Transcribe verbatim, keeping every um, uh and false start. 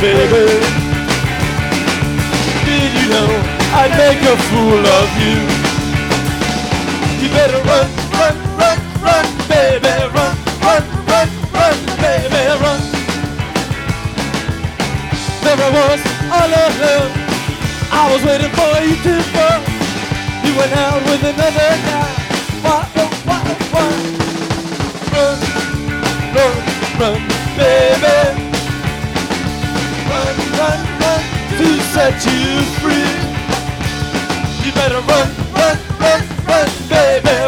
baby. Did you know I'd make a fool of you? You better run, run, run, run, baby, run, run, run, run, baby, run. There I was, all alone. I was waiting for you to fall. You went out with another guy.